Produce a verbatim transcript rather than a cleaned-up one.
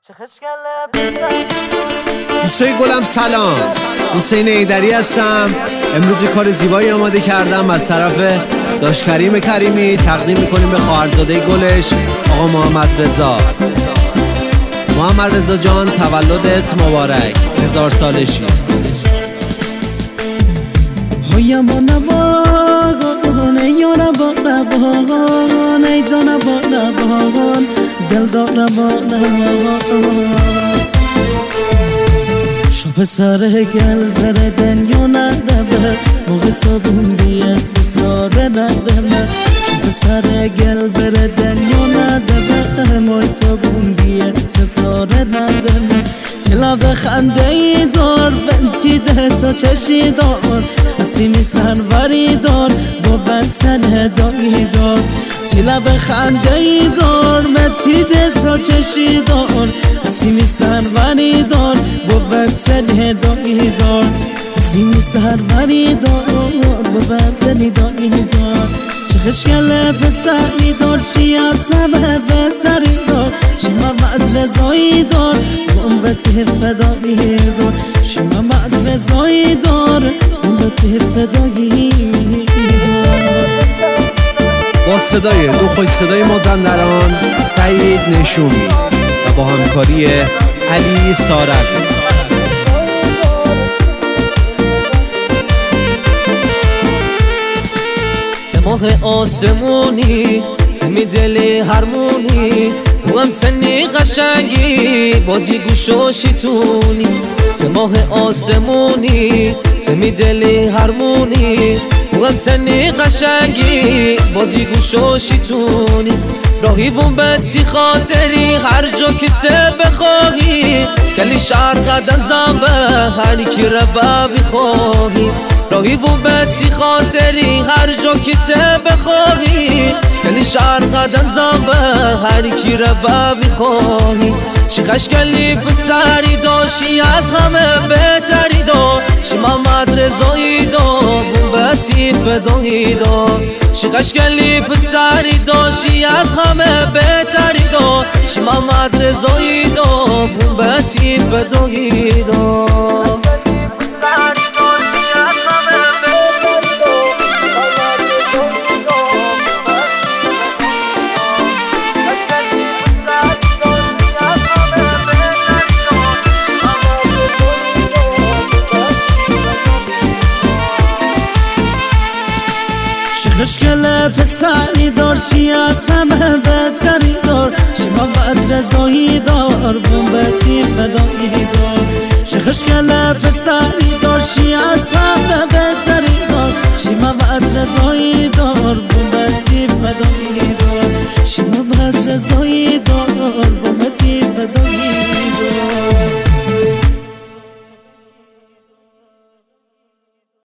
دوستای گلم سلام، حسین ایدری هستم. امروز کار زیبایی آماده کردم از طرف داش کریم کریمی. تقدیم میکنیم به خواهرزاده گلش آقا محمد رضا. محمد رضا جان تولدت مبارک، هزار ساله شی. هویا ما نباغان یا نباغان ای جان نباغان دل دار نباغان شو پسر گل بره دنیا ندبه موقع تو بوندی ستاره ندبه شو پسر گل بره دنیا ندبه موقع تو بوندی ستاره ندبه تلا بخنده ای دار بنتی ده تا چشی دار حسیمی سنوری دار با بنتن هدایی دار تلا بخنده ای دار بنتی ده تا چشی دار حسیمی سنوری دار با بنتن هدایی دار حسیمی سنوری دار با بنتن هدایی دار خشکل پسری دار شیعه سبه بهتری دار شی محمد رضایی دار امت فدایی دار شی محمد رضایی دار امت فدایی دار. با صدای دو خوش صدای مازندران سعید نشومی و با همکاری علی سارک. ماه آسمونی تمی دلی هرمونی و هم تنی قشنگی بازی گوش و شیطونی ماه آسمونی تمی دلی هرمونی و هم تنی قشنگی بازی گوش و شیطونی راهی بون بسی خاطری هر جا که ته بخواهی کلی شهر قدم زنبه هری کی ربا بخواهی راهی بون بسی خاطری هر جا که ته بخواهی کلی شهر قدم زنبه هری کی ربا بخواهی شی خشکلی پسری داشی از همه بهتری دا شی محمد رضایی دا بون بسی فدایی دا شی خشکلی پسری داشی از همه بهتری دا شی محمد رضایی دا بون بسی فدایی دا. خشکل پسری دار شی از همه بهتری دار شی محمد رضایی دار بومبتی فدایی دار شی خشکل پسری دار شی از